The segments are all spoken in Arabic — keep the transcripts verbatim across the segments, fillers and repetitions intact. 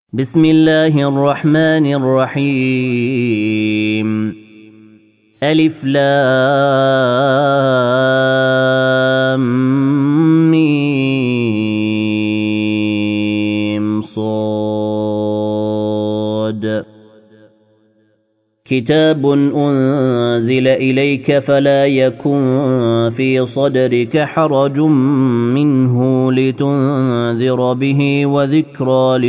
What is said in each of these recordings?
بسم الله الرحمن الرحيم ألف لام ميم صاد كتاب أنزل إليك فلا يكن في صدرك حرج منه لتنذر به وذكرى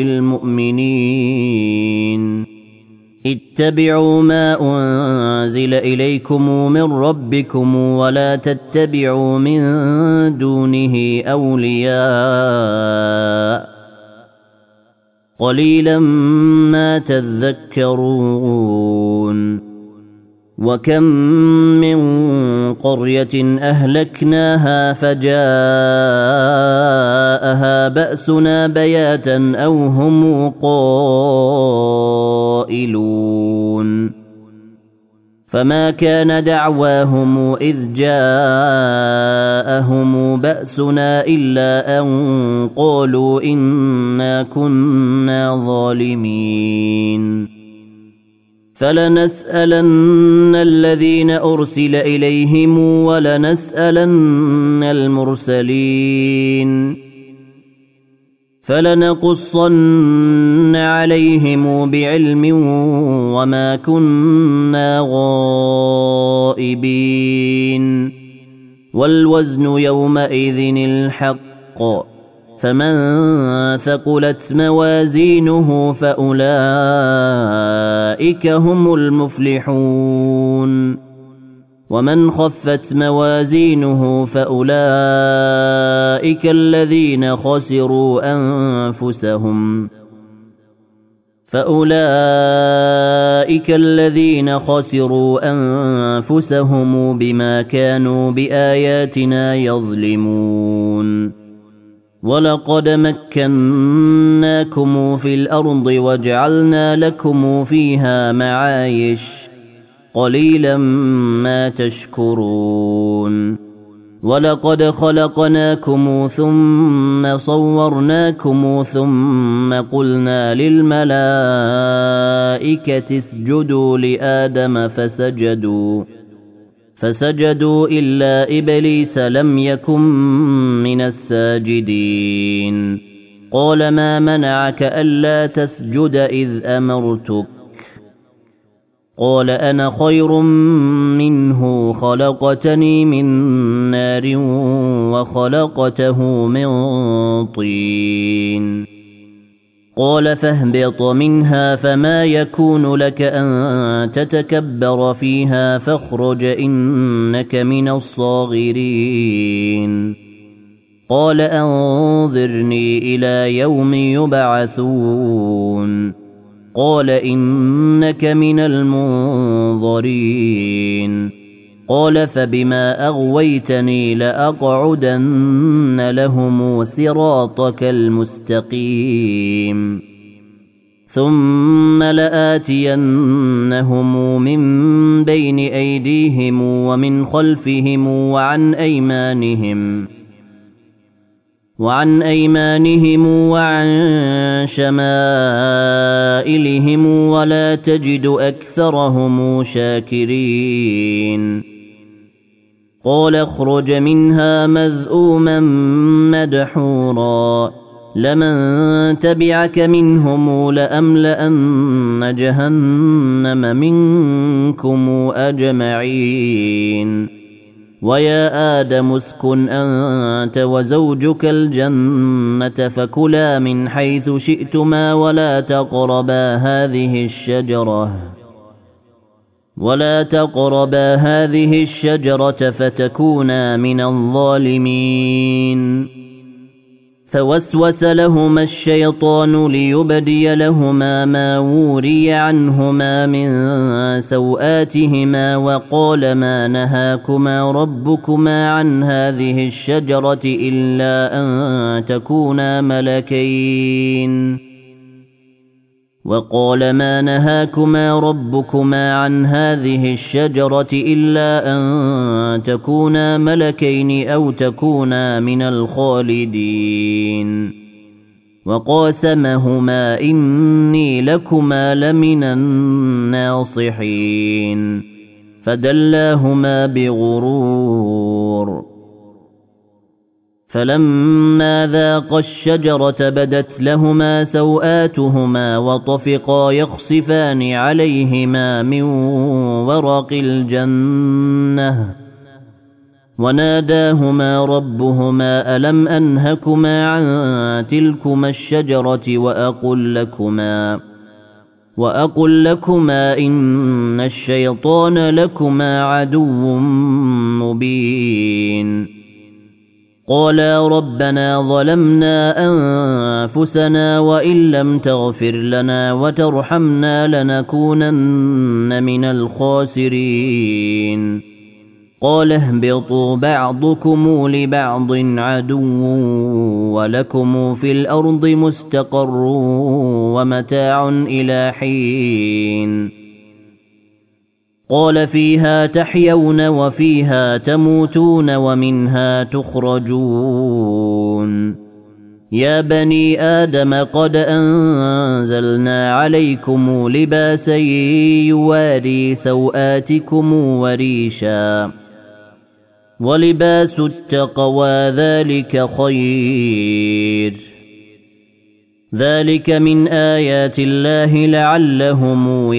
للمؤمنين اتبعوا ما أنزل إليكم من ربكم ولا تتبعوا من دونه أولياء قليلا ما تذكرون وكم من قرية أهلكناها فجاءها بأسنا بياتا أو هم قائلون فما كان دعواهم إذ جاءهم بأسنا إلا أن قالوا إنا كنا ظالمين فلنسألن الذين أرسل إليهم ولنسألن المرسلين فلنقصن عليهم بعلم وما كنا غائبين والوزن يومئذ الحق فمن ثقلت موازينه فأولئك هم المفلحون ومن خفت موازينه فأولئك الذين خسروا أنفسهم فأولئك الذين خسروا أنفسهم بما كانوا بآياتنا يظلمون ولقد مكناكم في الأرض وجعلنا لكم فيها معايش قليلا ما تشكرون ولقد خلقناكم ثم صورناكم ثم قلنا للملائكة اسجدوا لآدم فسجدوا فسجدوا إلا إبليس لم يكن من الساجدين قال ما منعك ألا تسجد إذ أمرتك قال أنا خير منه خلقتني من نار وخلقته من طين قال فاهبط منها فما يكون لك أن تتكبر فيها فاخرج إنك من الصاغرين قال أنظرني إلى يوم يبعثون قال إنك من المنظرين قال فبما أغويتني لأقعدن لهم صراطك المستقيم ثم لآتينهم من بين أيديهم ومن خلفهم وعن أيمانهم وعن أيمانهم وعن شمائلهم ولا تجد أكثرهم شاكرين قال اخرج منها مذءوما مدحورا لمن تبعك منهم لأملأن جهنم منكم أجمعين ويا آدم اسكن أنت وزوجك الجنة فكلا من حيث شئتما ولا تقربا هذه الشجرة ولا تقربا هذه الشجرة فتكونا من الظالمين فوسوس لهما الشيطان ليبدي لهما ما وري عنهما من سوآتهما وقال ما نهاكما ربكما عن هذه الشجرة إلا أن تكونا ملكين وقال ما نهاكما ربكما عن هذه الشجرة إلا أن تكونا ملكين أو تكونا من الخالدين وقاسمهما إني لكما لمن الناصحين فدلاهما بغرور فلما ذاقا الشجرة بدت لهما سوآتهما وطفقا يخصفان عليهما من ورق الجنة وناداهما ربهما ألم أنهكما عن تلكما الشجرة وأقل لكما وأقل لكما إن الشيطان لكما عدو مبين قالا ربنا ظلمنا أنفسنا وإن لم تغفر لنا وترحمنا لنكونن من الخاسرين قال اهبطوا بعضكم لبعض عدو ولكم في الأرض مستقر ومتاع إلى حين قال فيها تحيون وفيها تموتون ومنها تخرجون يا بني آدم قد أنزلنا عليكم لباسا يواري سوآتكم وريشا ولباس التقوى ذلك خير ذلك من آيات الله لعلهم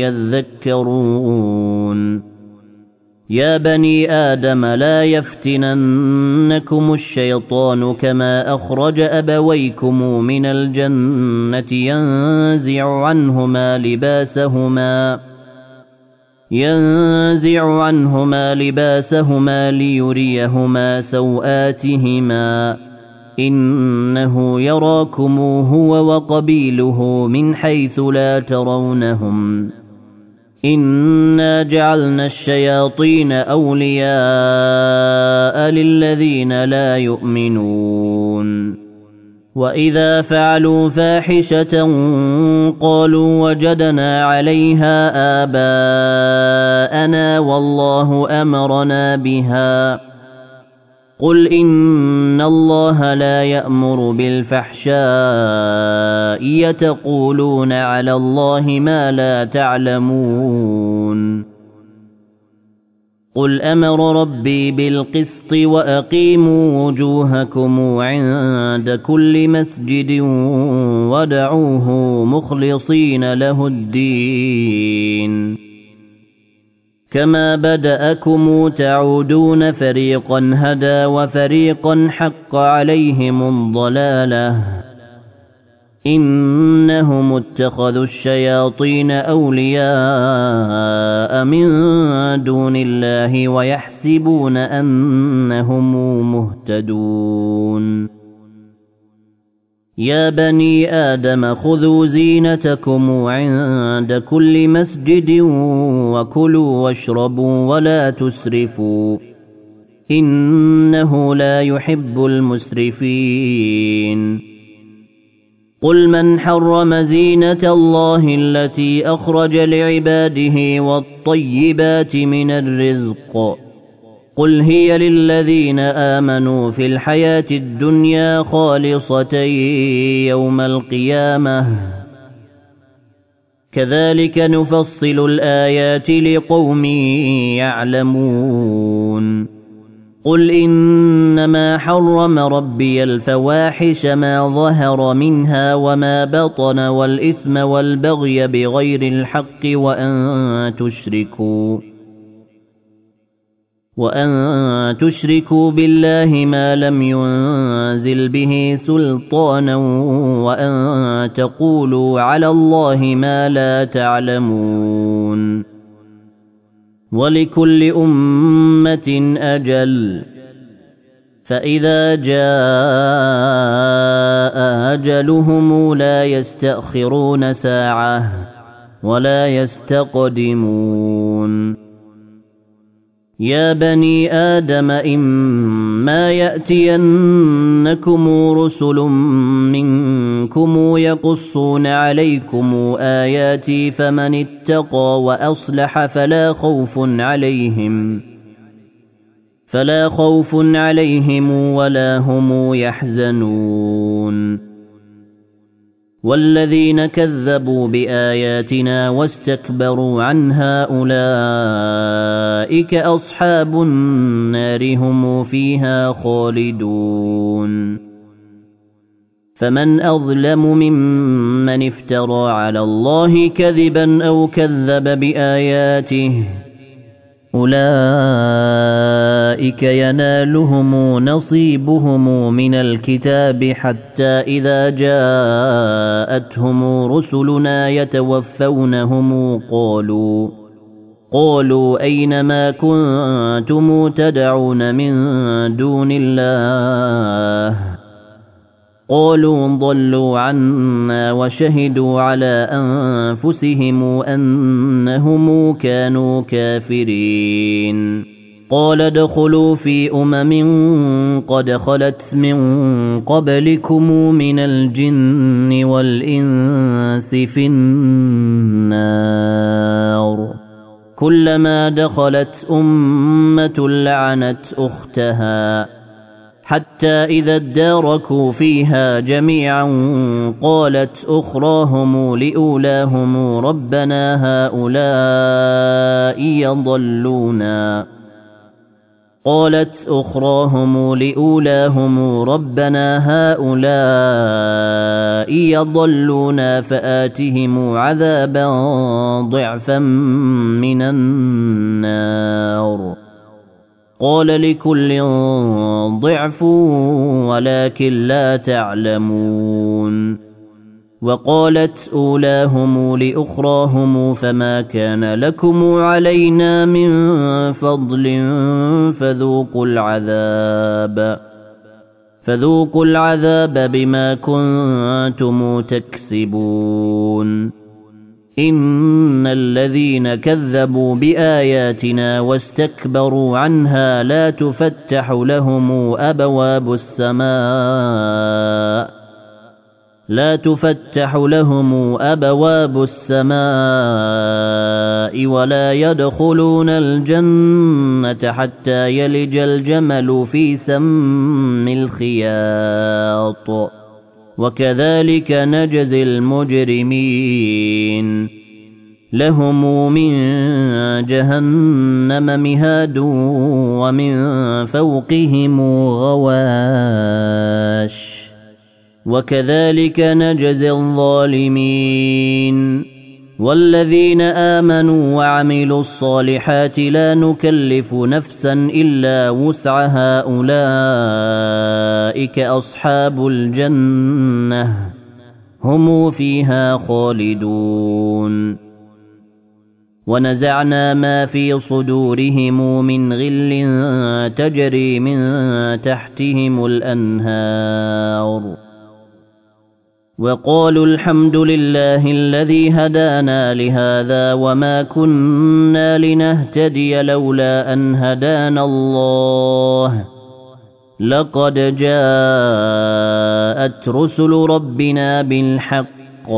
يذكرون يا بني آدم لا يفتننكم الشيطان كما أخرج أبويكم من الجنة ينزع عنهما لباسهما ينزع عنهما لباسهما ليريهما سوآتهما إنه يراكم هو وقبيله من حيث لا ترونهم إنا جعلنا الشياطين أولياء للذين لا يؤمنون وإذا فعلوا فاحشة قالوا وجدنا عليها آباءنا والله أمرنا بها قل إن الله لا يأمر بالفحشاء يتقولون على الله ما لا تعلمون قل أمر ربي بالقسط وأقيموا وجوهكم عند كل مسجد ودعوه مخلصين له الدين كما بدأكم تعودون فريقا هدى وفريقا حق عليهم الضلالة إنهم اتخذوا الشياطين أولياء من دون الله ويحسبون أنهم مهتدون يا بني آدم خذوا زينتكم عند كل مسجد وكلوا واشربوا ولا تسرفوا إنه لا يحب المسرفين قل من حرم زينة الله التي أخرج لعباده والطيبات من الرزق قل هي للذين آمنوا في الحياة الدنيا خالصة يوم القيامة كذلك نفصل الآيات لقوم يعلمون قل إنما حرم ربي الفواحش ما ظهر منها وما بطن والإثم والبغي بغير الحق وأن تشركوا وأن تشركوا بالله ما لم ينزل به سلطانا وأن تقولوا على الله ما لا تعلمون ولكل أمة أجل فإذا جاء أجلهم لا يستأخرون ساعة ولا يستقدمون يا بني آدم إما يأتينكم رسل منكم يقصون عليكم آياتي فمن اتقى وأصلح فلا خوف عليهم فلا خوف عليهم ولا هم يحزنون والذين كذبوا بآياتنا واستكبروا عنها أولئك أصحاب النار هم فيها خالدون فمن أظلم ممن افترى على الله كذبا أو كذب بآياته أولئك ينالهم نصيبهم من الكتاب حتى إذا جاءتهم رسلنا يتوفونهم قالوا قالوا أين ما كنتم تدعون من دون الله قالوا ضلوا عنا وشهدوا على أنفسهم أنهم كانوا كافرين قال ادخلوا في أمم قد خلت من قبلكم من الجن والإنس في النار كلما دخلت أمة لعنت أختها حتى إذا اداركوا فيها جميعا قالت أخراهم لأولاهم ربنا هؤلاء يضلونا قالت أخراهم لأولاهم ربنا هؤلاء يضلونا فآتهم عذابا ضعفا من النار قال لكل ضعف ولكن لا تعلمون وقالت أولاهم لأخراهم فما كان لكم علينا من فضل فذوقوا العذاب فذوقوا العذاب بما كنتم تكسبون إن الذين كذبوا بآياتنا واستكبروا عنها لا تفتح لهم أبواب السماء لا تفتح لهم أبواب السماء ولا يدخلون الجنة حتى يلج الجمل في سم الخياط وكذلك نجزي المجرمين لهم من جهنم مهاد ومن فوقهم غواش وكذلك نجزي الظالمين والذين آمنوا وعملوا الصالحات لا نكلف نفسا إلا وسعها أولئك أصحاب الجنة هم فيها خالدون ونزعنا ما في صدورهم من غل تجري من تحتهم الأنهار وقالوا الحمد لله الذي هدانا لهذا وما كنا لنهتدي لولا أن هدانا الله لقد جاءت رسل ربنا بالحق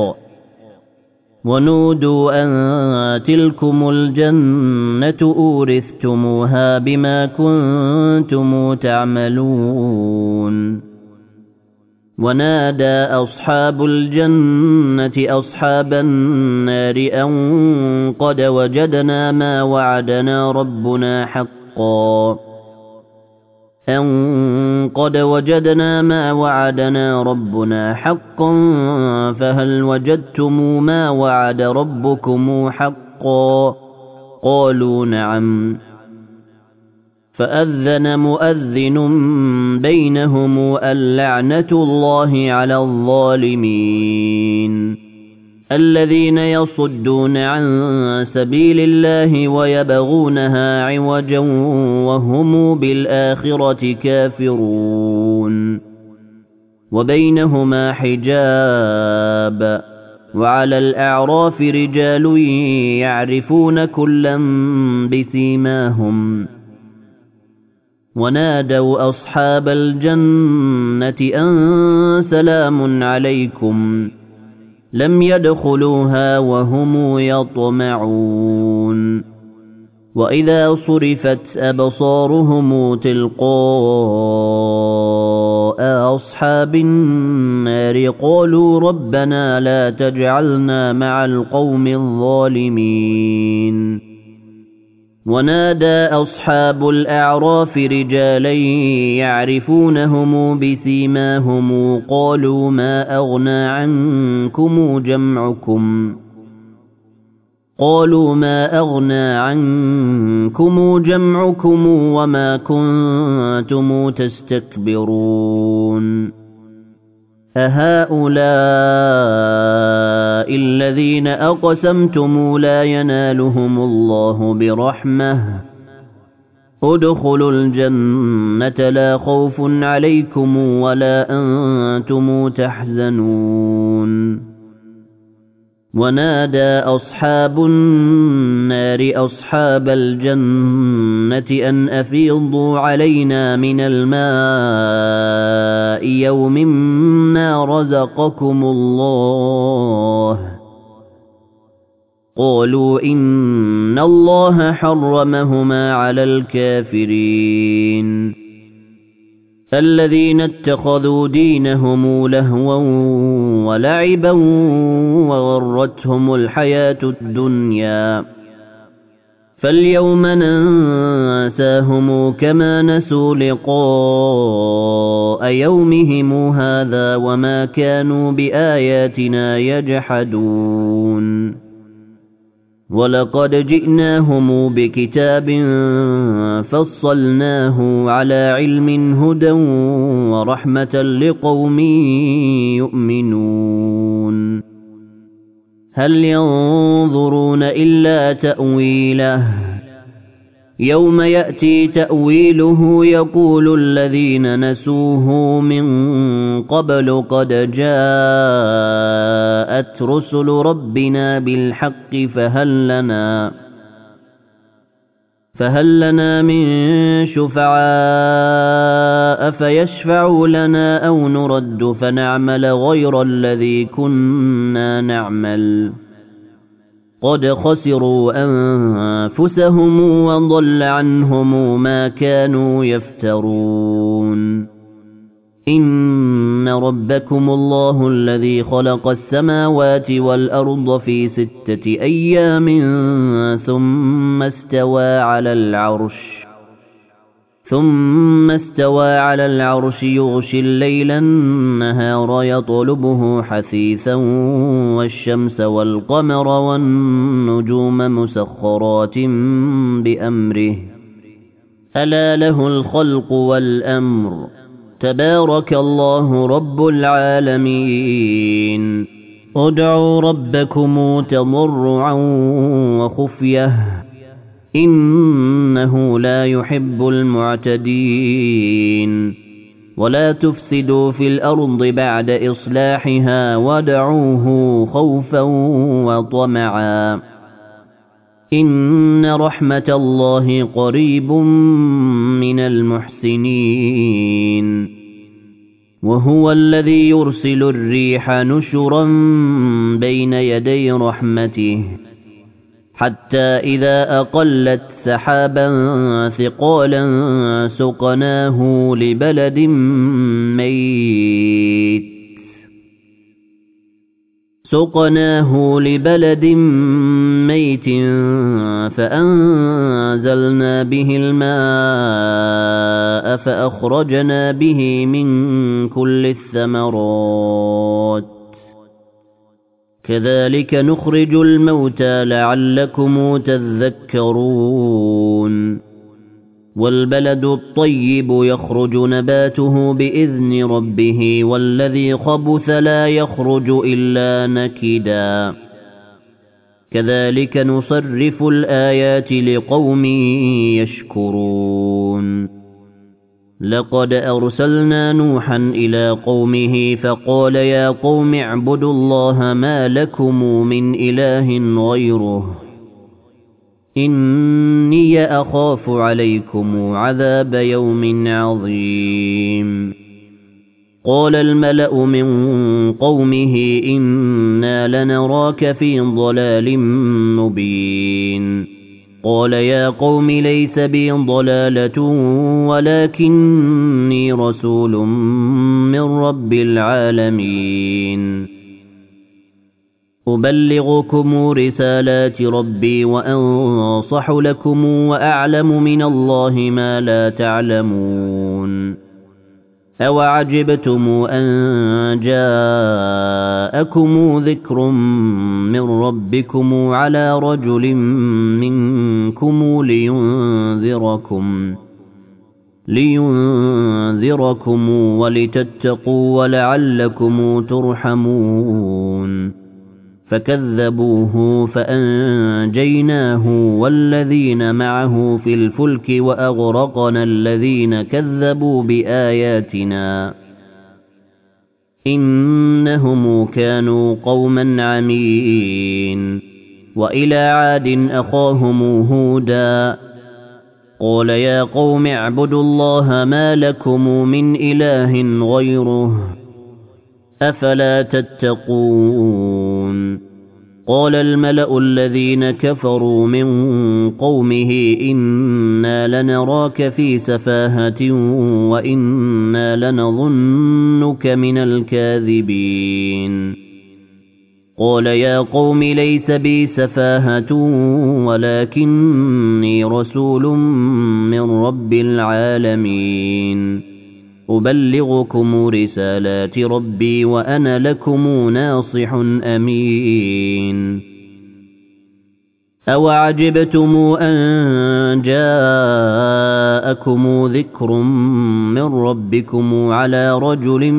ونودوا أن تلكم الجنة أورثتموها بما كنتم تعملون ونادى أصحاب الجنة أصحاب النار أن قد وجدنا ما وعدنا ربنا حقا أن قد وجدنا ما وعدنا ربنا حقا فهل وجدتم ما وعد ربكم حقا قالوا نعم فأذن مؤذن بينهم اللعنة الله على الظالمين الذين يصدون عن سبيل الله ويبغونها عوجا وهم بالآخرة كافرون وبينهما حجاب وعلى الأعراف رجال يعرفون كلا بسيماهم ونادوا أصحاب الجنة أن سلام عليكم لم يدخلوها وهم يطمعون وإذا صرفت أبصارهم تلقاء لقاء أصحاب النار قالوا ربنا لا تجعلنا مع القوم الظالمين ونادى أصحاب الأعراف رجالا يعرفونهم بسيماهم قالوا ما أغنى عنكم جمعكم قالوا ما أغنى عنكم جمعكم وما كنتم تستكبرون أهؤلاء الذين أقسمتم لا ينالهم الله برحمة ادخلوا الجنة لا خوف عليكم ولا أنتم تحزنون ونادى أصحاب النار أصحاب الجنة أن أفيضوا علينا من الماء يوم ما رزقكم الله قالوا إن الله حرمهما على الكافرين الذين اتخذوا دينهم لهوا ولعبا وغرتهم الحياة الدنيا فاليوم ننساهم كما نسوا لقاء يومهم هذا وما كانوا بآياتنا يجحدون ولقد جئناهم بكتاب فصلناه على علم هدى ورحمة لقوم يؤمنون هل ينظرون إلا تأويله يوم يأتي تأويله يقول الذين نسوه من قبل قد جاءت رسل ربنا بالحق فهل لنا فهل لنا من شفعاء فيشفعوا لنا أو نرد فنعمل غير الذي كنا نعمل قد خسروا أنفسهم وضل عنهم ما كانوا يفترون إن ربكم الله الذي خلق السماوات والأرض في ستة أيام ثم استوى على العرش ثم استوى على العرش يغشي الليل النهار يطلبه حثيثا والشمس والقمر والنجوم مسخرات بأمره ألا له الخلق والأمر تبارك الله رب العالمين ادعوا ربكم تضرعا وخفيه إنه لا يحب المعتدين ولا تفسدوا في الأرض بعد إصلاحها ودعوه خوفا وطمعا إن رحمة الله قريب من المحسنين وهو الذي يرسل الريح نشرا بين يدي رحمته حتى إذا أقلت سحابا ثقالا سقناه لبلد ميت سقناه لبلد ميت فأنزلنا به الماء فأخرجنا به من كل الثمرات كذلك نخرج الموتى لعلكم تذكرون والبلد الطيب يخرج نباته بإذن ربه والذي خبث لا يخرج إلا نكدا كذلك نصرف الآيات لقوم يشكرون لقد أرسلنا نوحا إلى قومه فقال يا قوم اعبدوا الله ما لكم من إله غيره إني أخاف عليكم عذاب يوم عظيم قال الملأ من قومه إنا لنراك في ضلال مبين قال يا قوم ليس بي ضلالة ولكني رسول من رب العالمين أبلغكم رسالات ربي وأنصح لكم وأعلم من الله ما لا تعلمون أوعجبتم أن جاءكم ذكر من ربكم على رجل منكم لينذركم لينذركم ولتتقوا ولعلكم ترحمون فكذبوه فأنجيناه والذين معه في الفلك وأغرقنا الذين كذبوا بآياتنا إنهم كانوا قوما عمين وإلى عاد أخاهم هودا قال يا قوم اعبدوا الله ما لكم من إله غيره أفلا تتقون قال الملأ الذين كفروا من قومه إنا لنراك في سفاهة وإنا لنظنك من الكاذبين قال يا قوم ليس بي سفاهة ولكني رسول من رب العالمين أبلغكم رسالات ربي وأنا لكم ناصح أمين أوعجبتم أن جاءكم ذكر من ربكم على رجل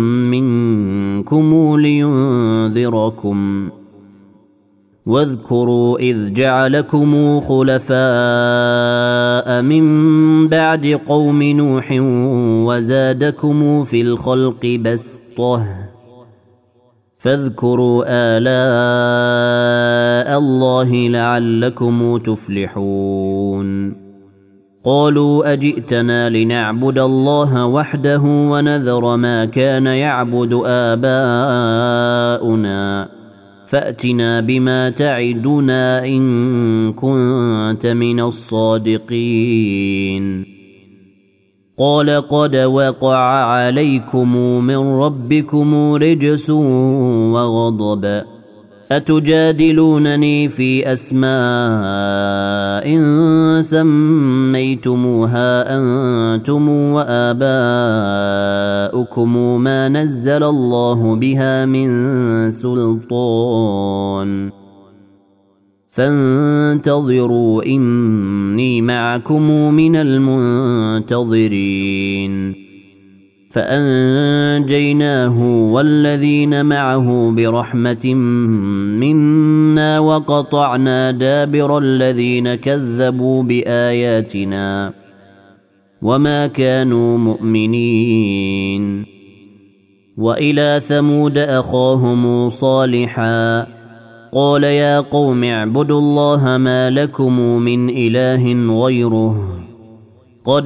منكم لينذركم واذكروا إذ جعلكم خلفاء من بعد قوم نوح وزادكم في الخلق بسطة فاذكروا آلاء الله لعلكم تفلحون قالوا أجئتنا لنعبد الله وحده ونذر ما كان يعبد آباؤنا فأتنا بما تعدنا إن كنت من الصادقين قال قد وقع عليكم من ربكم رجس وغضب أتجادلونني في أسماء سميتموها أنتم وآباؤكم ما نزل الله بها من سلطان فانتظروا إني معكم من المنتظرين فأنجيناه والذين معه برحمة منا وقطعنا دابر الذين كذبوا بآياتنا وما كانوا مؤمنين وإلى ثمود أخاهم صالحا قال يا قوم اعبدوا الله ما لكم من إله غيره قد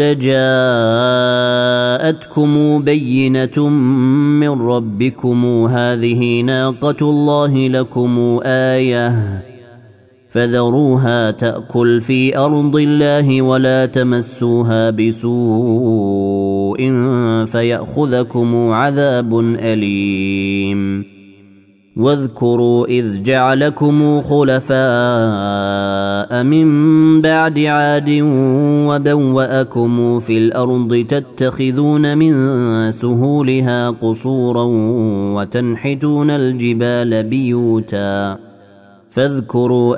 جاءتكم بينة من ربكم هذه ناقة الله لكم آية فذروها تأكل في أرض الله ولا تمسوها بسوء فيأخذكم عذاب أليم واذكروا إذ جعلكم خلفاء من بعد عاد وبوأكم في الأرض تتخذون من سهولها قصورا وتنحتون الجبال بيوتا فاذكروا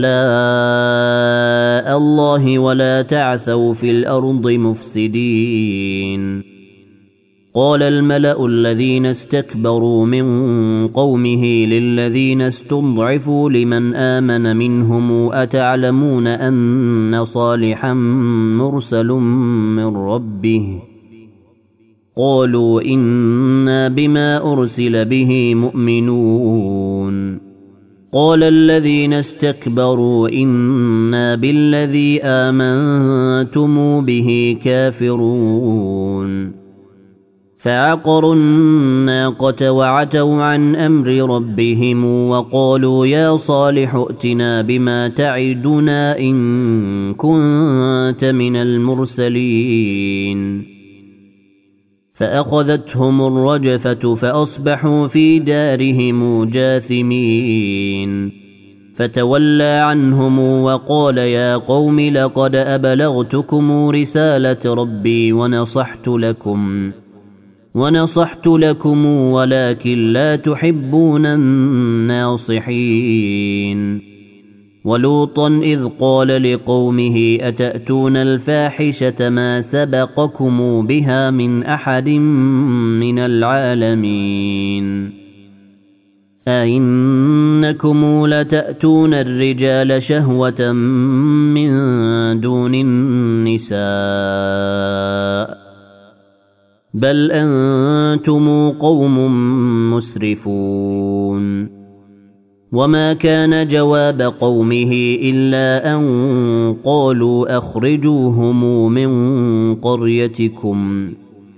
آلاء الله ولا تعثوا في الأرض مفسدين قال الملأ الذين استكبروا من قومه للذين استضعفوا لمن آمن منهم أتعلمون أن صالحا مرسل من ربه قالوا إنا بما أرسل به مؤمنون قال الذين استكبروا إنا بالذي آمنتم به كافرون فعقروا الناقة وعتوا عن أمر ربهم وقالوا يا صالح ائتنا بما تعدنا إن كنت من المرسلين فأخذتهم الرجفة فأصبحوا في دارهم جاثمين فتولى عنهم وقال يا قوم لقد أبلغتكم رسالة ربي ونصحت لكم ونصحت لكم ولكن لا تحبون الناصحين ولوطا إذ قال لقومه أتأتون الفاحشة ما سبقكم بها من أحد من العالمين أئنكم لتأتون الرجال شهوة من دون النساء بل أنتم قوم مسرفون وما كان جواب قومه إلا أن قالوا أخرجوهم من قريتكم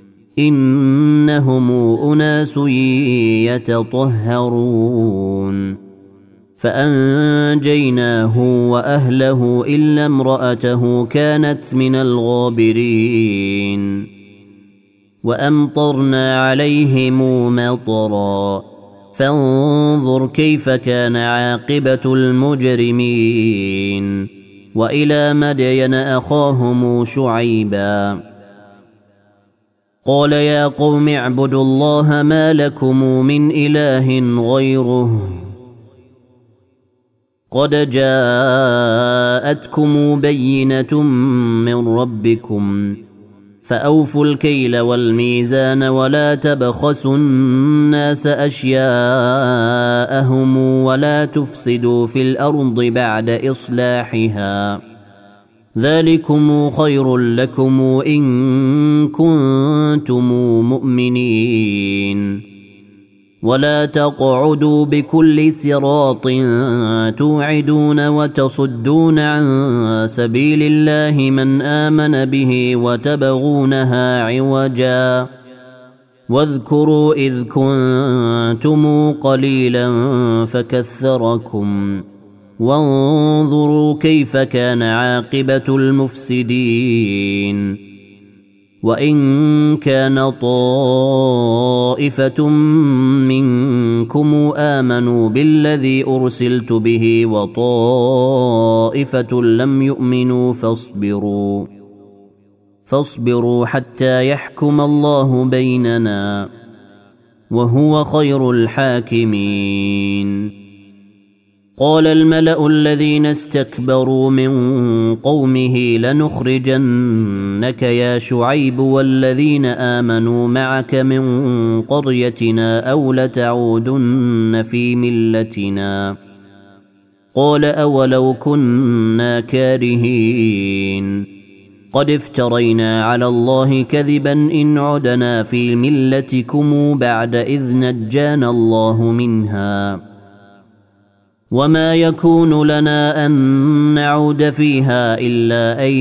إنهم أناس يتطهرون فأنجيناه وأهله إلا امرأته كانت من الغابرين وأمطرنا عليهم مطرا فانظر كيف كان عاقبة المجرمين وإلى مدين أخاهم شعيبا قال يا قوم اعبدوا الله ما لكم من إله غيره قد جاءتكم بينة من ربكم فأوفوا الكيل والميزان ولا تبخسوا الناس أشياءهم ولا تفسدوا في الأرض بعد إصلاحها ذلكم خير لكم إن كنتم مؤمنين ولا تقعدوا بكل صراط توعدون وتصدون عن سبيل الله من آمن به وتبغونها عوجا واذكروا إذ كنتم قليلا فكثركم وانظروا كيف كان عاقبة المفسدين وإن كان طائفة منكم آمنوا بالذي أرسلت به وطائفة لم يؤمنوا فاصبروا فاصبروا حتى يحكم الله بيننا وهو خير الحاكمين قال الملأ الذين استكبروا من قومه لنخرجنك يا شعيب والذين آمنوا معك من قريتنا أو لتعودن في ملتنا قال أولو كنا كارهين قد افترينا على الله كذبا إن عدنا في ملتكم بعد إذ نجانا الله منها وما يكون لنا أن نعود فيها إلا أن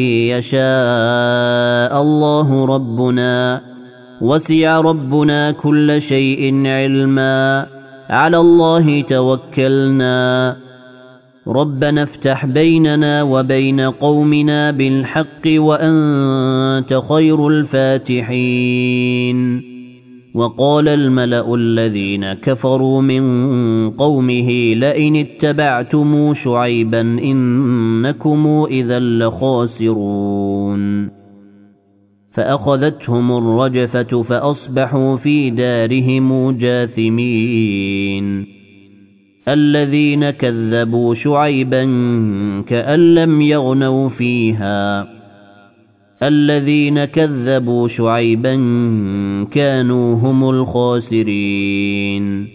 يشاء الله ربنا وسع ربنا كل شيء علما على الله توكلنا ربنا افتح بيننا وبين قومنا بالحق وأنت خير الفاتحين وقال الملأ الذين كفروا من قومه لئن اتبعتم شعيبا إنكم إذا لخاسرون فأخذتهم الرجفة فأصبحوا في دارهم جاثمين الذين كذبوا شعيبا كأن لم يغنوا فيها الذين كذبوا شعيبا كانوا هم الخاسرين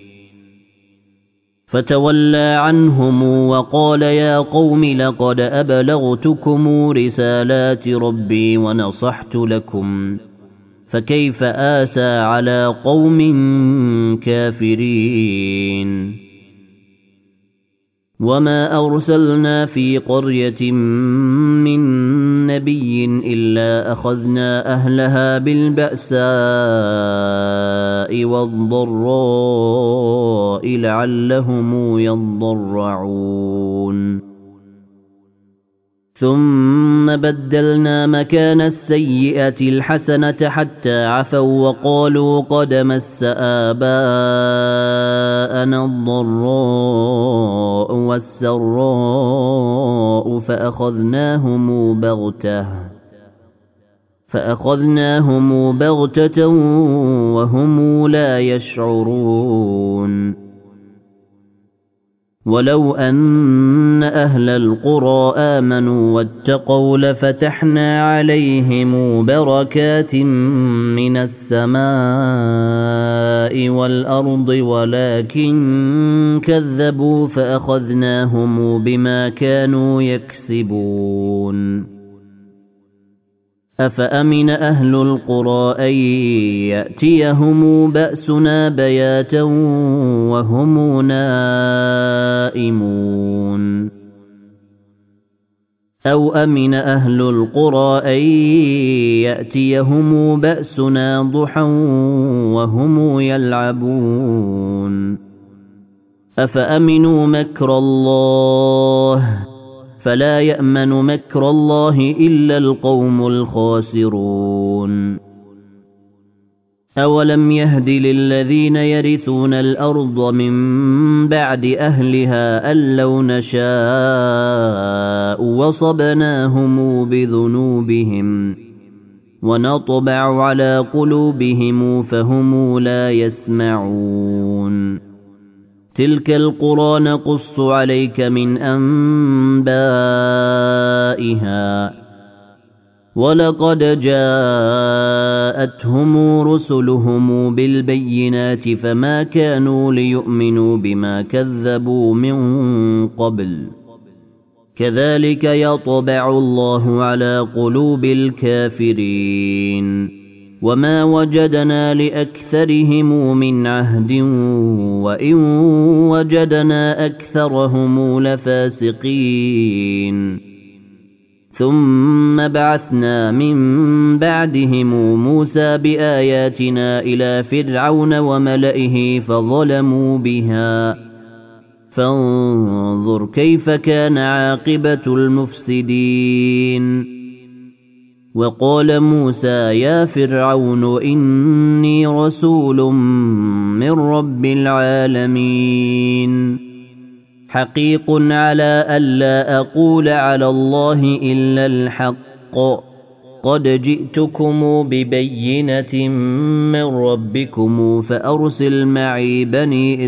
فتولى عنهم وقال يا قوم لقد أبلغتكم رسالات ربي ونصحت لكم فكيف آسى على قوم كافرين وما أرسلنا في قرية من نبي إلا أخذنا أهلها بالبأساء والضراء لعلهم يضرعون ثم بدلنا مكان السيئة الحسنة حتى عفوا وقالوا قد مس آباءنا الضراء والسراء فأخذناهم بغتة فأخذناهم بغتة وهم لا يشعرون ولو أن أهل القرى آمنوا واتقوا لفتحنا عليهم بركات من السماء والأرض ولكن كذبوا فأخذناهم بما كانوا يكسبون أفأمن أهل القرى أن يأتيهم بأسنا بياتا وهم نائمون أو أمن أهل القرى أن يأتيهم بأسنا ضحى وهم يلعبون أفأمنوا مكر الله فلا يأمن مكر الله إلا القوم الخاسرون أولم يهد للذين يرثون الأرض من بعد أهلها أن لو نشاء وصبناهم بذنوبهم ونطبع على قلوبهم فهم لا يسمعون تلك القرى نقص عليك من أنبائها ولقد جاءتهم رسلهم بالبينات فما كانوا ليؤمنوا بما كذبوا من قبل كذلك يطبع الله على قلوب الكافرين وما وجدنا لأكثرهم من عهد وإن وجدنا أكثرهم لفاسقين ثم بعثنا من بعدهم موسى بآياتنا إلى فرعون وملئه فظلموا بها فانظر كيف كان عاقبة المفسدين وقال موسى يا فرعون إني رسول من رب العالمين حقيق على ألا أقول على الله إلا الحق قد جئتكم ببينة من ربكم فأرسل معي بني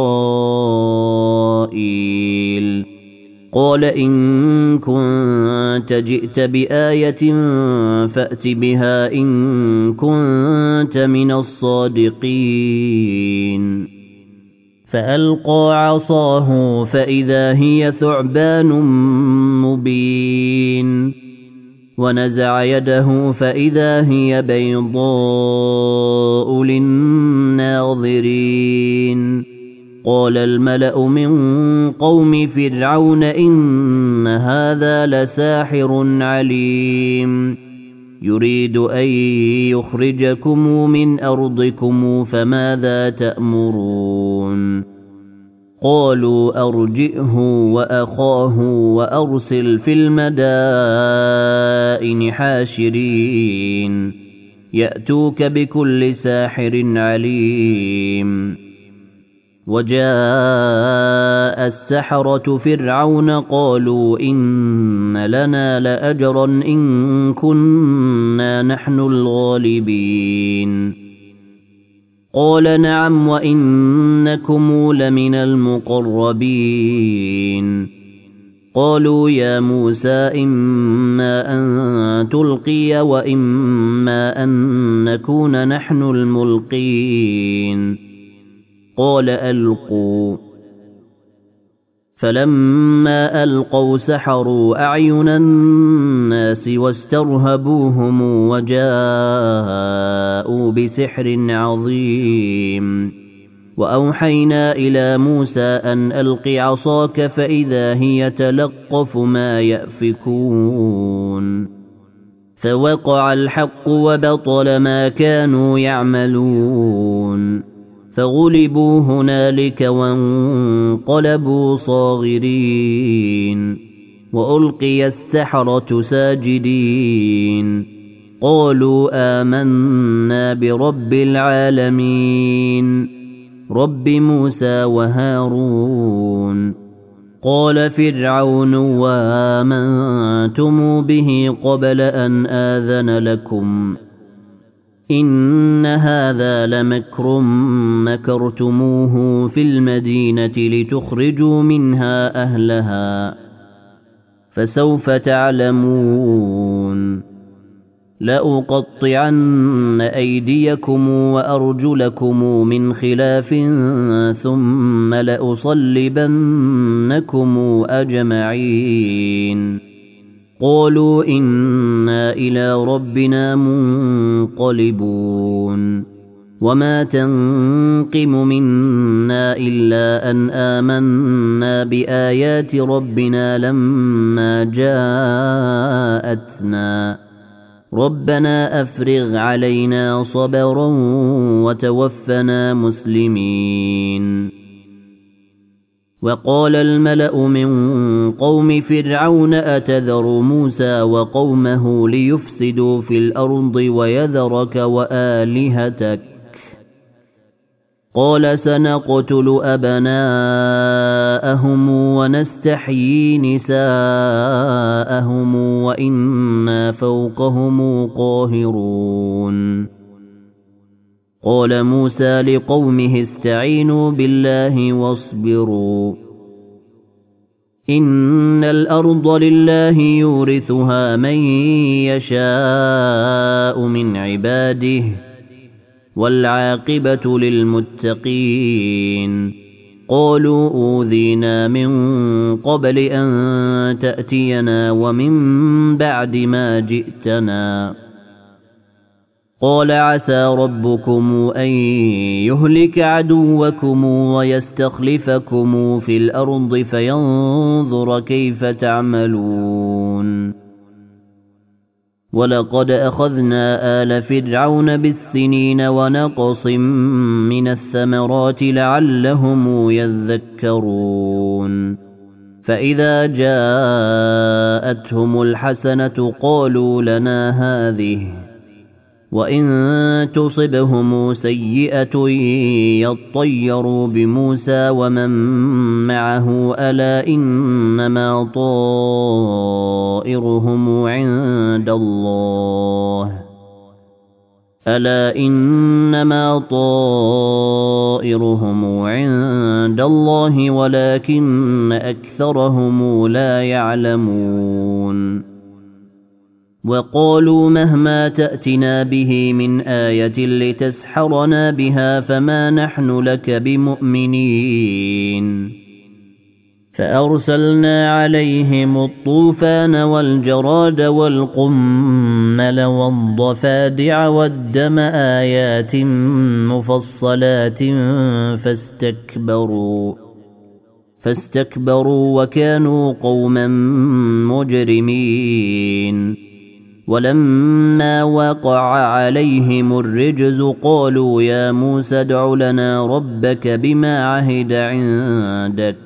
إسرائيل قال إن كنت جئت بآية فأت بها إن كنت من الصادقين فألقى عصاه فإذا هي ثعبان مبين ونزع يده فإذا هي بيضاء للناظرين قال الملأ من قوم فرعون إن هذا لساحر عليم يريد أن يخرجكم من أرضكم فماذا تأمرون قالوا أرجئه وأخاه وأرسل في المدائن حاشرين يأتوك بكل ساحر عليم وجاء السحرة فرعون قالوا إن لنا لأجرا إن كنا نحن الغالبين قال نعم وإنكم لمن المقربين قالوا يا موسى إما أن تلقي وإما أن نكون نحن الملقين قال ألقوا فلما ألقوا سحروا أعين الناس واسترهبوهم وجاءوا بسحر عظيم وأوحينا إلى موسى أن ألق عصاك فإذا هي تلقف ما يأفكون فوقع الحق وبطل ما كانوا يعملون فغلبوا هنالك وانقلبوا صاغرين وألقي السحرة ساجدين قالوا آمنا برب العالمين رب موسى وهارون قال فرعون وآمنتم به قبل أن آذن لكم إن هذا لمكر مكرتموه في المدينة لتخرجوا منها أهلها فسوف تعلمون لأقطعن أيديكم وأرجلكم من خلاف ثم لأصلبنكم أجمعين قالوا إنا إلى ربنا منقلبون وما تنقم منا إلا أن آمنا بآيات ربنا لما جاءتنا ربنا أفرغ علينا صبرا وتوفنا مسلمين وقال الملأ من قوم فرعون أتذر موسى وقومه ليفسدوا في الأرض ويذرك وآلهتك قال سنقتل أبناءهم ونستحيي نساءهم وإنا فوقهم قاهرون قال موسى لقومه استعينوا بالله واصبروا إن الأرض لله يورثها من يشاء من عباده والعاقبة للمتقين قالوا أوذينا من قبل أن تأتينا ومن بعد ما جئتنا قال عسى ربكم أن يهلك عدوكم ويستخلفكم في الأرض فينظر كيف تعملون ولقد أخذنا آل فرعون بالسنين ونقص من الثمرات لعلهم يذكرون فإذا جاءتهم الحسنة قالوا لنا هذه وإن تصبهم سيئة يطيروا بموسى ومن معه ألا إنما طائرهم عند الله ألا إنما طائرهم عند الله ولكن أكثرهم لا يعلمون وقالوا مهما تأتنا به من آية لتسحرنا بها فما نحن لك بمؤمنين فأرسلنا عليهم الطوفان والجراد والقمل والضفادع والدم آيات مفصلات فاستكبروا فاستكبروا وكانوا قوما مجرمين ولما وقع عليهم الرجز قالوا يا موسى ادع لنا ربك بما عهد عندك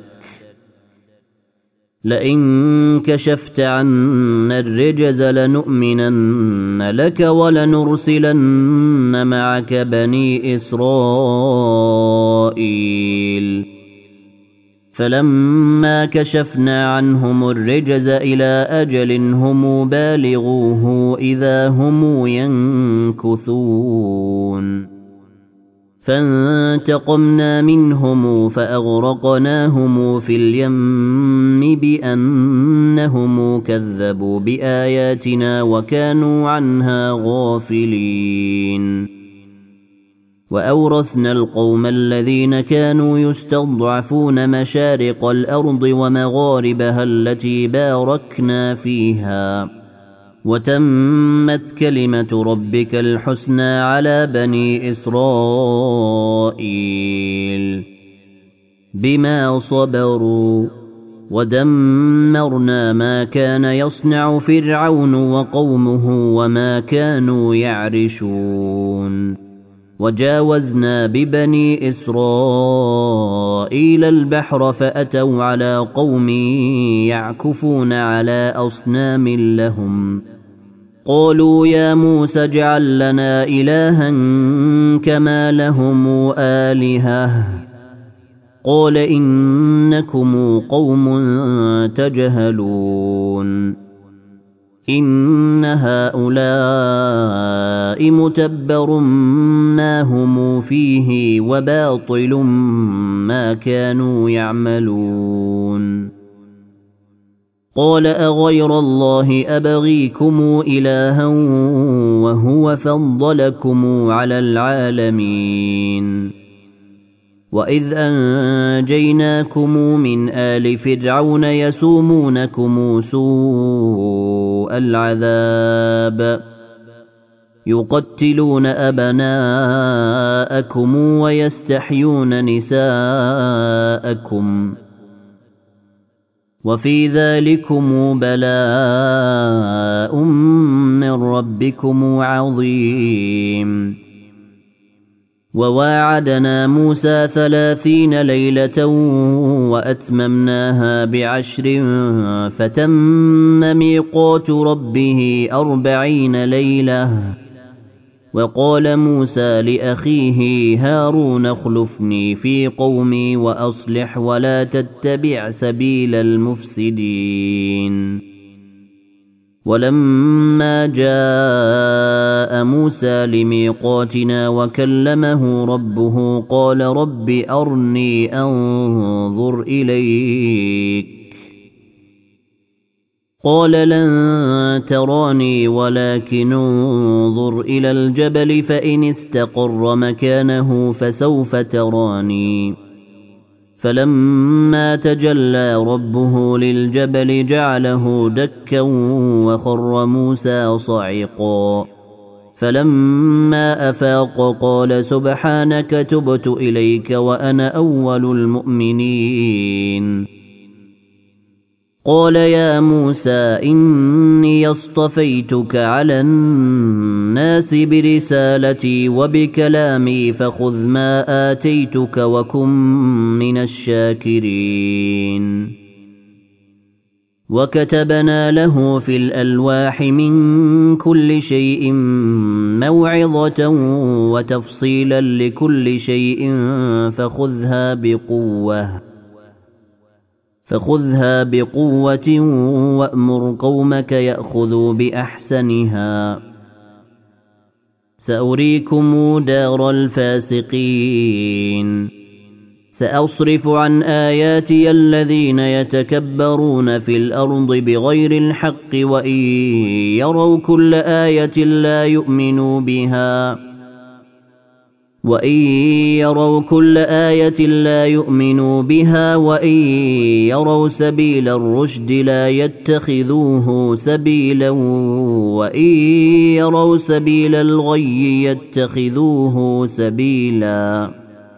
لئن كشفت عنا الرجز لنؤمنن لك ولنرسلن معك بني إسرائيل فلما كشفنا عنهم الرجز إلى أجل هم بالغوه إذا هم ينكثون فانتقمنا منهم فأغرقناهم في اليم بأنهم كذبوا بآياتنا وكانوا عنها غافلين وأورثنا القوم الذين كانوا يستضعفون مشارق الأرض ومغاربها التي باركنا فيها وتمت كلمة ربك الحسنى على بني إسرائيل بما صبروا ودمرنا ما كان يصنع فرعون وقومه وما كانوا يعرشون وجاوزنا ببني إسرائيل البحر فأتوا على قوم يعكفون على أصنام لهم قالوا يا موسى اجعل لنا إلها كما لهم آلهة قال إنكم قوم تجهلون إن هؤلاء متبر ما هم فيه وباطل ما كانوا يعملون قال أغير الله أبغيكم إلها وهو فضلكم على العالمين وإذ أنجيناكم من آل فرعون يسومونكم سوء العذاب يقتلون أبناءكم ويستحيون نساءكم وفي ذلكم بلاء من ربكم عظيم وواعدنا موسى ثلاثين ليلة وأتممناها بعشر فتم ميقات ربه أربعين ليلة وقال موسى لأخيه هارون اخلفني في قومي وأصلح ولا تتبع سبيل المفسدين ولما جاء موسى لميقاتنا وكلمه ربه قال رب أرني أنظر إليك قال لن تراني ولكن انظر إلى الجبل فإن استقر مكانه فسوف تراني فلما تجلى ربه للجبل جعله دكا وخر موسى صعقا فلما أفاق قال سبحانك تبت إليك وأنا أول المؤمنين قال يا موسى إني اصطفيتك على الناس برسالتي وبكلامي فخذ ما آتيتك وكن من الشاكرين وكتبنا له في الألواح من كل شيء موعظة وتفصيلا لكل شيء فخذها بقوة فخذها بقوة وأمر قومك يأخذوا بأحسنها سأريكم دار الفاسقين سأصرف عن آياتي الذين يتكبرون في الأرض بغير الحق وإن يروا كل آية لا يؤمنوا بها وإن يروا كل آية لا يؤمنوا بها وإن يروا سبيل الرشد لا يتخذوه سبيلا وإن يروا سبيل الغي يتخذوه سبيلا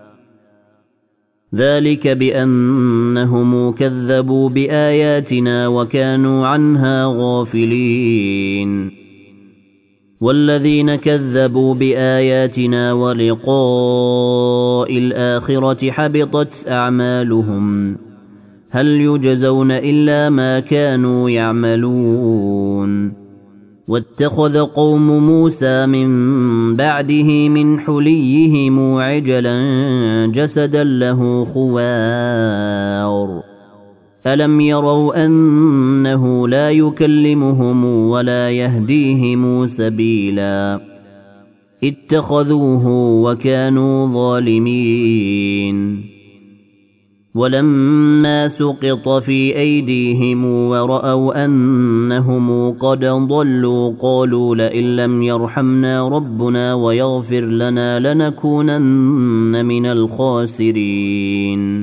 ذلك بأنهم كذبوا بآياتنا وكانوا عنها غافلين والذين كذبوا بآياتنا ولقاء الآخرة حبطت أعمالهم هل يجزون إلا ما كانوا يعملون واتخذ قوم موسى من بعده من حليهم عجلا جسدا له خوار ألم يروا أنه لا يكلمهم ولا يهديهم سبيلا اتخذوه وكانوا ظالمين ولما سقط في أيديهم ورأوا أنهم قد ضلوا قالوا لئن لم يرحمنا ربنا ويغفر لنا لنكونن من الخاسرين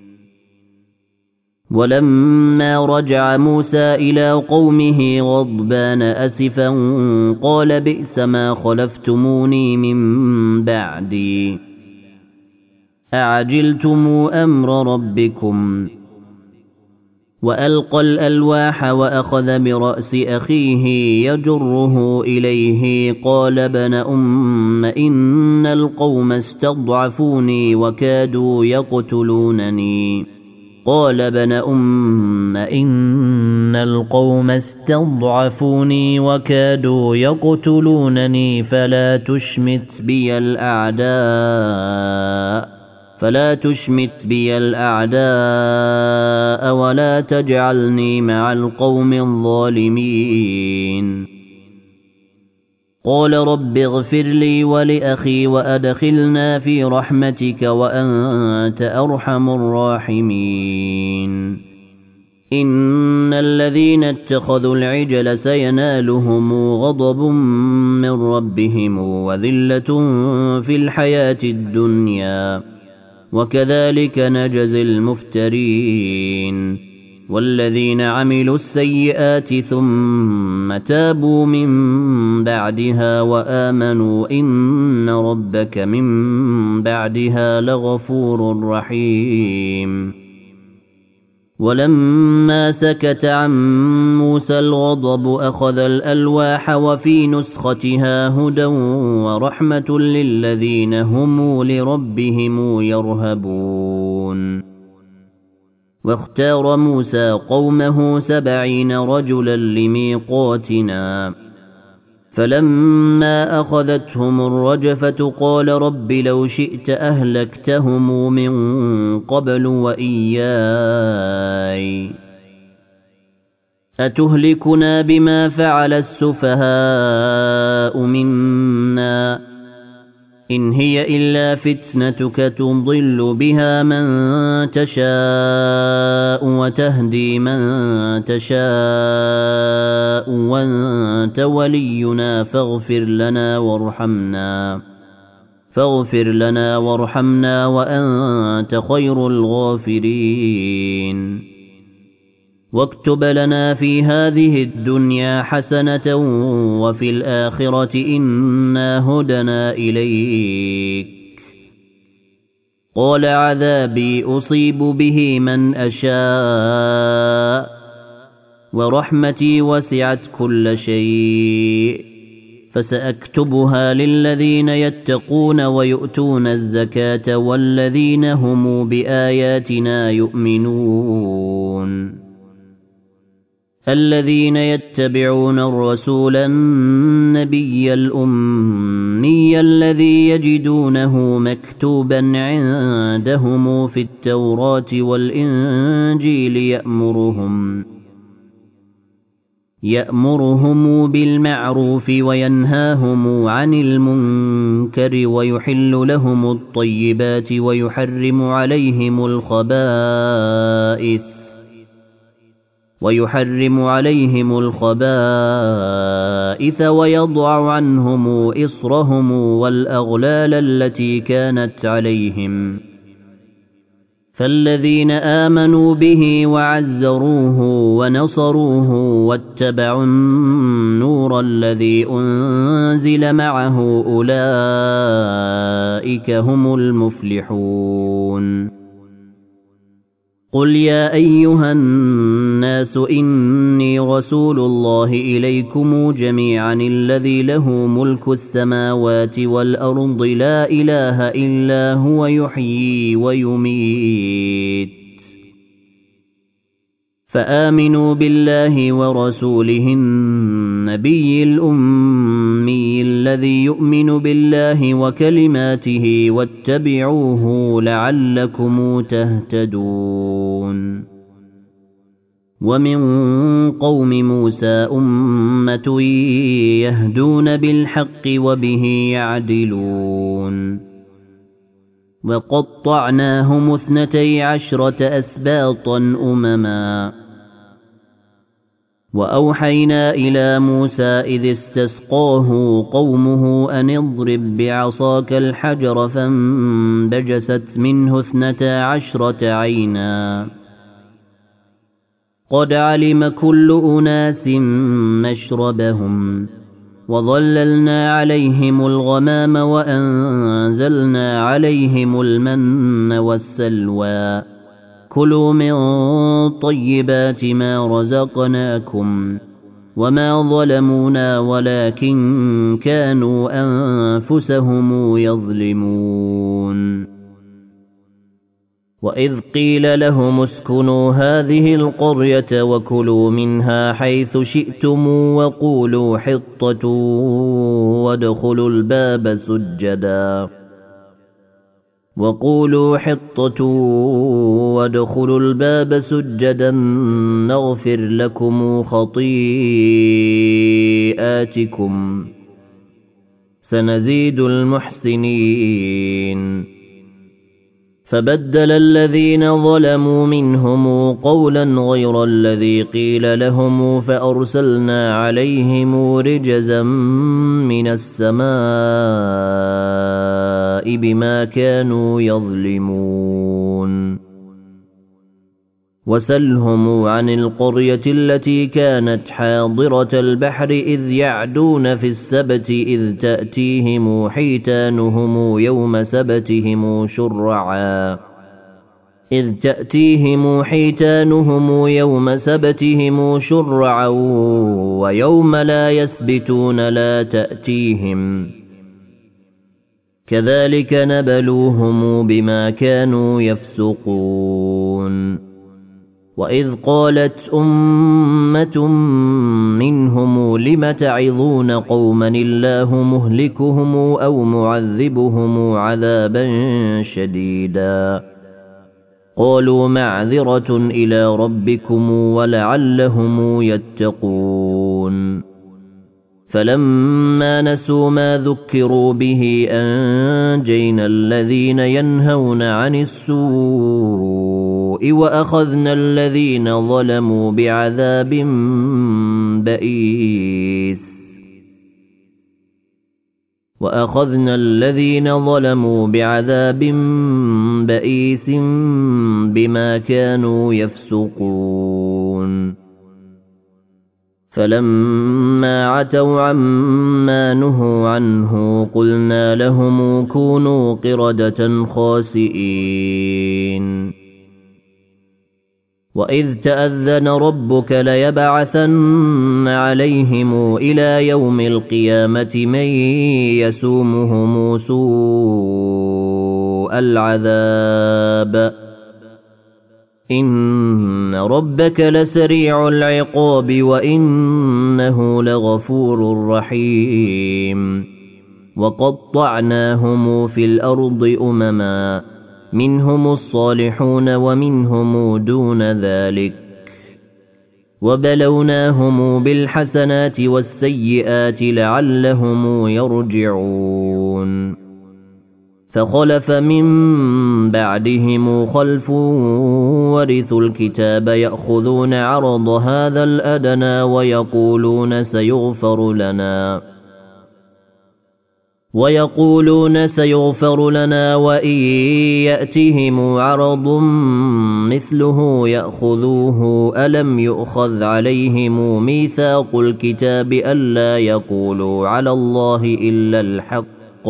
ولما رجع موسى إلى قومه غضبان أسفا قال بئس ما خلفتموني من بعدي أعجلتم أمر ربكم وألقى الألواح وأخذ برأس أخيه يجره إليه قال ابن أم إن القوم استضعفوني وكادوا يقتلونني قال ابن أم إن القوم استضعفوني وكادوا يقتلونني فلا تشمت بي الأعداء فلا تشمت بي الأعداء ولا تجعلني مع القوم الظالمين قال رب اغفر لي ولأخي وأدخلنا في رحمتك وأنت أرحم الراحمين إن الذين اتخذوا العجل سينالهم غضب من ربهم وذلة في الحياة الدنيا وكذلك نجزي المفترين والذين عملوا السيئات ثم تابوا من بعدها وآمنوا إن ربك من بعدها لغفور رحيم ولما سكت عن موسى الغضب أخذ الألواح وفي نسختها هدى ورحمة للذين هم لربهم يرهبون واختار موسى قومه سبعين رجلا لميقاتنا فلما أخذتهم الرجفة قال رب لو شئت أهلكتهم من قبل وإياي أتهلكنا بما فعل السفهاء منا إن هي إلا فتنتك تضل بها من تشاء وتهدي من تشاء وأنت ولينا فاغفر لنا وارحمنا فاغفر لنا وارحمنا وأنت خير الغافرين واكتب لنا في هذه الدنيا حسنة وفي الآخرة إنا هدنا إليك قال عذابي أصيب به من أشاء ورحمتي وسعت كل شيء فسأكتبها للذين يتقون ويؤتون الزكاة والذين هم بآياتنا يؤمنون الذين يتبعون الرسول النبي الأمي الذي يجدونه مكتوبا عندهم في التوراة والإنجيل يأمرهم يأمرهم بالمعروف وينهاهم عن المنكر ويحل لهم الطيبات ويحرم عليهم الخبائث ويحرم عليهم الخبائث ويضع عنهم إصرهم والأغلال التي كانت عليهم فالذين آمنوا به وعزروه ونصروه واتبعوا النور الذي أنزل معه أولئك هم المفلحون قل يا أيها الناس إني رسول الله إليكم جميعا الذي له ملك السماوات والأرض لا إله إلا هو يحيي ويميت فآمنوا بالله ورسوله النبي الأمي الذي يؤمن بالله وكلماته واتبعوه لعلكم تهتدون ومن قوم موسى أمة يهدون بالحق وبه يعدلون وقطعناهم اثنتي عشرة أسباطا أمما وأوحينا إلى موسى إذ استسقاه قومه أن اضرب بعصاك الحجر فانبجست منه اثنتا عشرة عينا قد علم كل أناس مشربهم وظللنا عليهم الغمام وأنزلنا عليهم المن والسلوى كلوا من طيبات ما رزقناكم وما ظلمونا ولكن كانوا أنفسهم يظلمون وإذ قيل لهم اسكنوا هذه القرية وكلوا منها حيث شئتم وقولوا حطة وادخلوا الباب سجدا وقولوا حطة وادخلوا الباب سجدا نغفر لكم خطيئاتكم سنزيد المحسنين فبدل الذين ظلموا منهم قولا غير الذي قيل لهم فأرسلنا عليهم رجزا من السماء بما كانوا يظلمون وسلهم عن القرية التي كانت حاضرة البحر إذ يعدون في السبت إذ تأتيهم حيتانهم يوم سبتهم شرعا إذ تأتيهم حيتانهم يوم سبتهم شرعا ويوم لا يسبتون لا تأتيهم كذلك نبلوهم بما كانوا يفسقون وإذ قالت أمة منهم لم تعظون قوما الله مهلكهم أو معذبهم عذابا شديدا قالوا معذرة إلى ربكم ولعلهم يتقون فلما نسوا ما ذكروا به أنجينا الذين ينهون عن السوء وأخذنا الذين ظلموا بعذاب بئيس وأخذنا الذين ظلموا بعذاب بئيس بما كانوا يفسقون فلما عتوا عما نهوا عنه قلنا لهم كونوا قردة خاسئين وإذ تأذن ربك ليبعثن عليهم إلى يوم القيامة من يسومهم سوء العذاب إن ربك لسريع العقاب وإنه لغفور رحيم وقطعناهم في الأرض أمما منهم الصالحون ومنهم دون ذلك وبلوناهم بالحسنات والسيئات لعلهم يرجعون فخلف من بعدهم خلف ورثوا الكتاب يأخذون عرض هذا الأدنى ويقولون سيغفر لنا ويقولون سيغفر لنا وإن يأتهم عرض مثله يأخذوه ألم يؤخذ عليهم ميثاق الكتاب ألا يقولوا على الله إلا الحق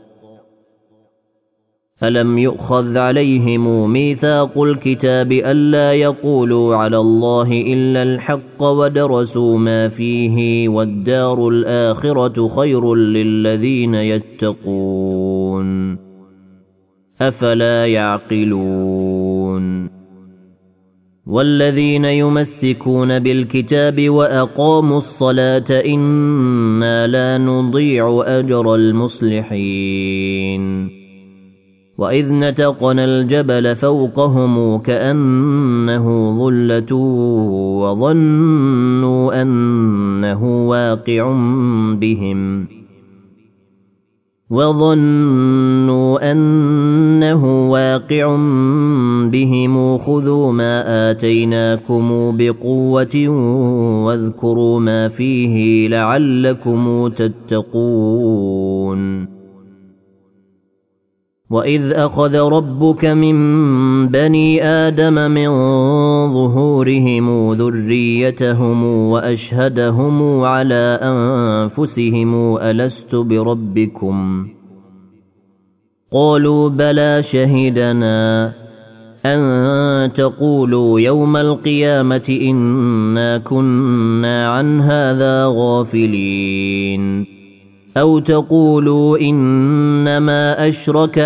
ألم يؤخذ عليهم ميثاق الكتاب ألا يقولوا على الله إلا الحق ودرسوا ما فيه والدار الآخرة خير للذين يتقون أفلا يعقلون والذين يمسكون بالكتاب وأقاموا الصلاة إنا لا نضيع أجر المصلحين وإذ نتقنا الجبل فوقهم كأنه ظلة وظنوا أنه واقع بهم وظنوا أنه واقع بهم خذوا ما آتيناكم بقوة واذكروا ما فيه لعلكم تتقون وإذ أخذ ربك من بني آدم من ظهورهم ذريتهم وأشهدهم على أنفسهم ألست بربكم قالوا بلى شهدنا أن تقولوا يوم القيامة إنا كنا عن هذا غافلين أو تقولوا إنما أشرك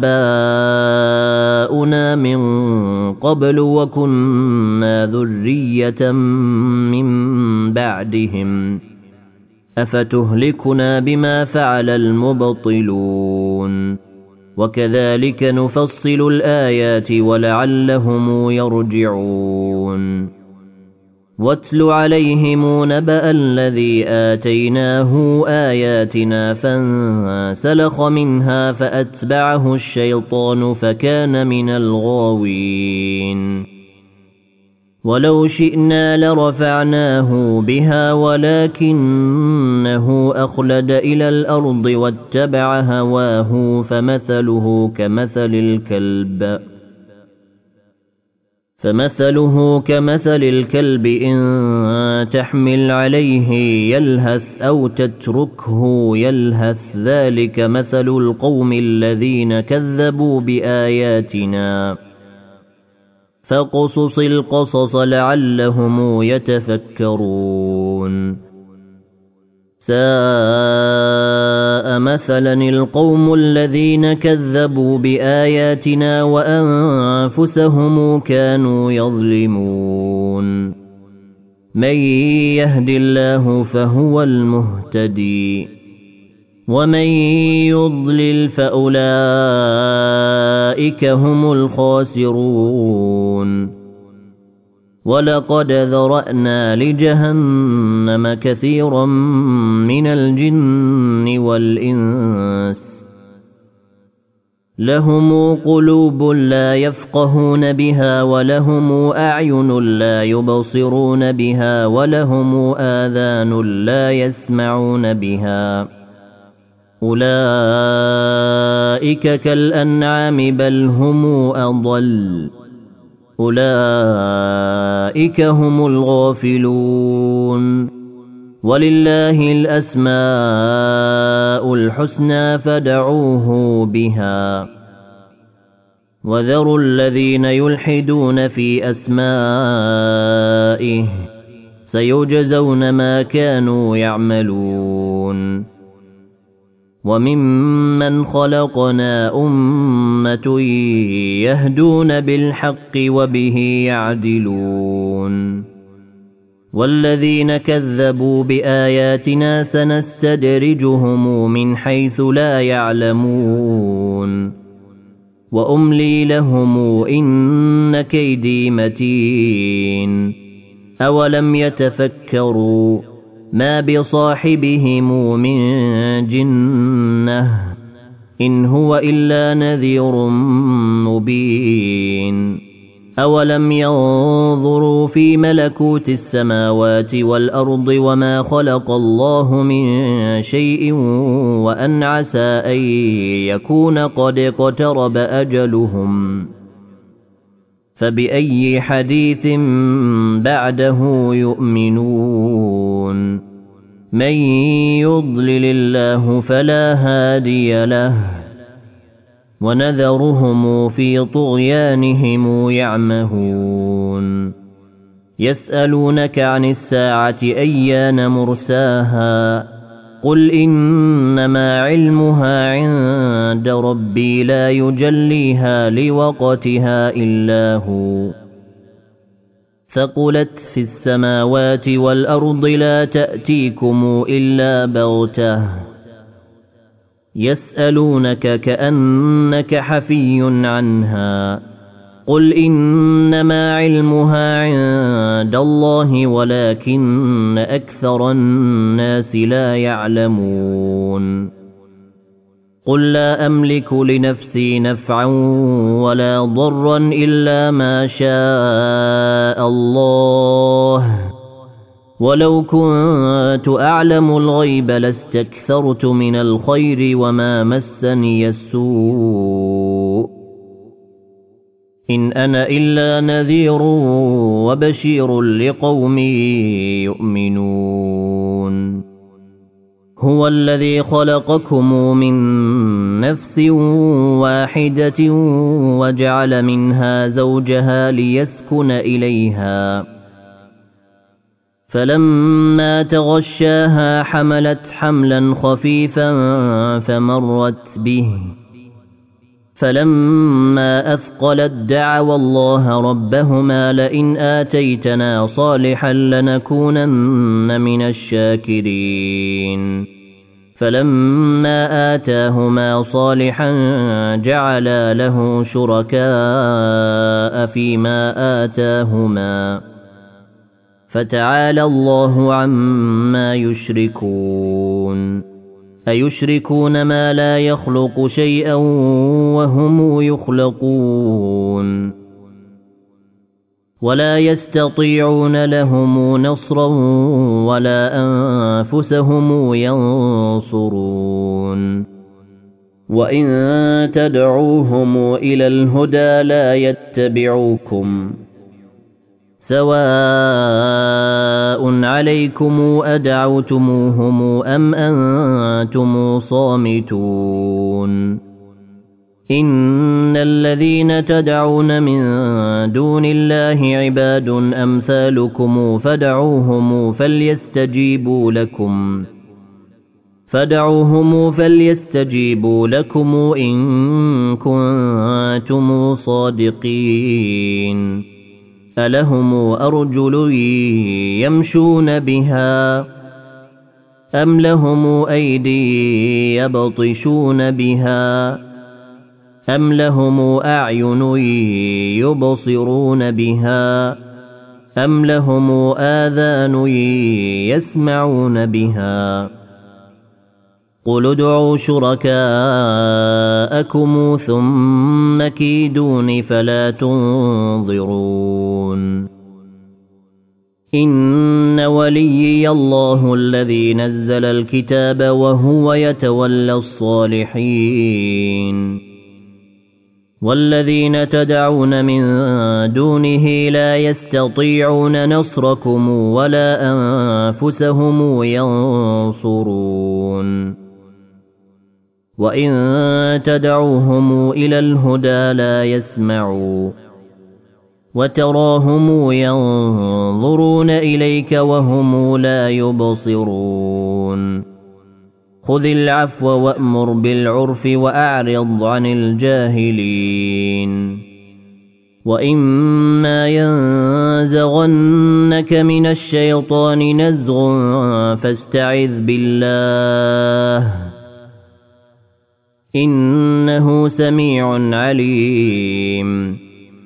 آباؤنا من قبل وكنا ذرية من بعدهم أفتهلكنا بما فعل المبطلون وكذلك نفصل الآيات ولعلهم يرجعون واتل عليهم نبأ الذي آتيناه آياتنا فانسلخ منها فأتبعه الشيطان فكان من الغاوين ولو شئنا لرفعناه بها ولكنه أخلد إلى الأرض واتبع هواه فمثله كمثل الكلب فمثله كمثل الكلب إن تحمل عليه يلهث أو تتركه يلهث ذلك مثل القوم الذين كذبوا بآياتنا فاقصص القصص لعلهم يتفكرون ساء مثلا القوم الذين كذبوا بآياتنا وأنفسهم كانوا يظلمون من يهد الله فهو المهتدي ومن يضلل فأولئك هم الخاسرون ولقد ذرأنا لجهنم كثيرا من الجن والإنس لهم قلوب لا يفقهون بها ولهم أعين لا يبصرون بها ولهم آذان لا يسمعون بها أولئك كالأنعام بل هم أضل أولئك هم الغافلون ولله الأسماء الحسنى فدعوه بها وذروا الذين يلحدون في أسمائه سيجزون ما كانوا يعملون وممن خلقنا أمة يهدون بالحق وبه يعدلون والذين كذبوا بآياتنا سنستدرجهم من حيث لا يعلمون وأملي لهم إن كيدي متين أولم يتفكروا ما بصاحبهم من جنة إن هو إلا نذير مبين أولم ينظروا في ملكوت السماوات والأرض وما خلق الله من شيء وأن عسى أن يكون قد اقترب أجلهم فبأي حديث بعده يؤمنون من يضلل الله فلا هادي له ونذرهم في طغيانهم يعمهون يسألونك عن الساعة أيان مرساها قل إنما علمها عند ربي لا يجليها لوقتها إلا هو ثقلت في السماوات والأرض لا تأتيكم إلا بغتة يسألونك كأنك حفي عنها قل إنما علمها عند الله ولكن أكثر الناس لا يعلمون قل لا أملك لنفسي نفعا ولا ضرا إلا ما شاء الله ولو كنت أعلم الغيب لاستكثرت من الخير وما مسني السوء إن أنا إلا نذير وبشير لقوم يؤمنون هو الذي خلقكم من نفس واحدة وجعل منها زوجها ليسكن إليها فلما تغشاها حملت حملا خفيفا فمرت به فلما أثقلت دعوا الله ربهما لئن آتيتنا صالحا لنكونن من الشاكرين فلما آتاهما صالحا جعلا له شركاء فيما آتاهما فتعالى الله عما يشركون أيشركون ما لا يخلق شيئا وهم يخلقون ولا يستطيعون لهم نصرا ولا أنفسهم ينصرون وإن تدعوهم إلى الهدى لا يتبعوكم سواء عليكم أدعوتموهم أم أنتم صامتون إن الذين تدعون من دون الله عباد أمثالكم فدعوهم فليستجيبوا لكم فدعوهم فليستجيبوا لكم إن كنتم صادقين ألهم أرجل يمشون بها أم لهم أيدي يبطشون بها أم لهم أعين يبصرون بها أم لهم آذان يسمعون بها قل ادعوا شركاءكم ثم كيدون فلا تنظرون إن وليي الله الذي نزل الكتاب وهو يتولى الصالحين والذين تدعون من دونه لا يستطيعون نصركم ولا أنفسهم ينصرون وإن تدعوهم إلى الهدى لا يسمعوا وتراهم ينظرون إليك وهم لا يبصرون خذ العفو وأمر بالعرف وأعرض عن الجاهلين وإما ينزغنك من الشيطان نزغ فاستعذ بالله إنه سميع عليم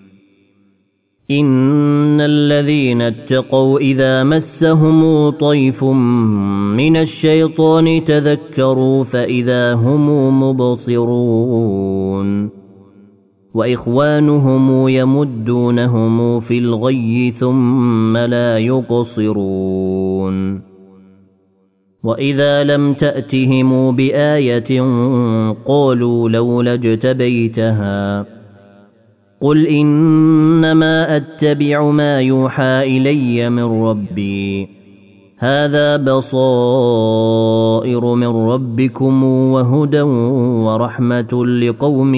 إن الذين اتقوا إذا مسهم طيف من الشيطان تذكروا فإذا هم مبصرون وإخوانهم يمدونهم في الغي ثم لا يقصرون وإذا لم تأتهم بآية قالوا لولا اجتبيتها قل إنما أتبع ما يوحى إلي من ربي هذا بصائر من ربكم وهدى ورحمة لقوم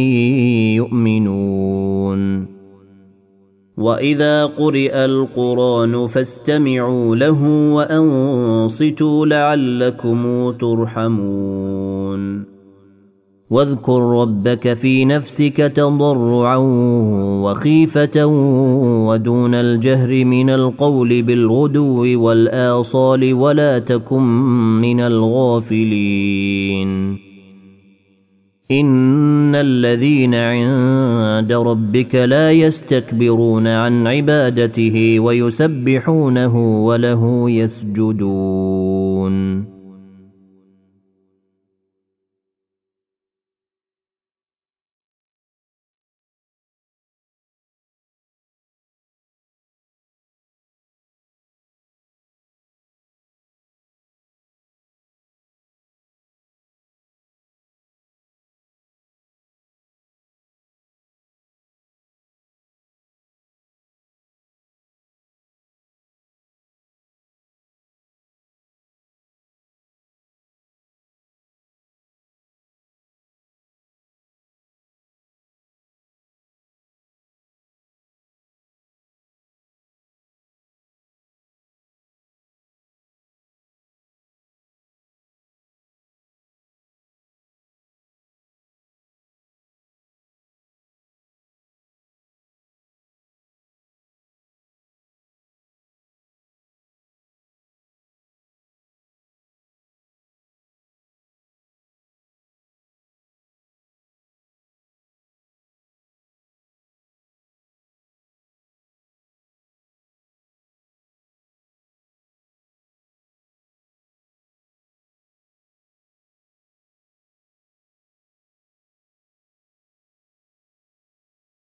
يؤمنون وإذا قرئ القرآن فاستمعوا له وأنصتوا لعلكم ترحمون واذكر ربك في نفسك تضرعا وخيفة ودون الجهر من القول بالغدو والآصال ولا تكن من الغافلين إن الذين عند ربك لا يستكبرون عن عبادته ويسبحونه وله يسجدون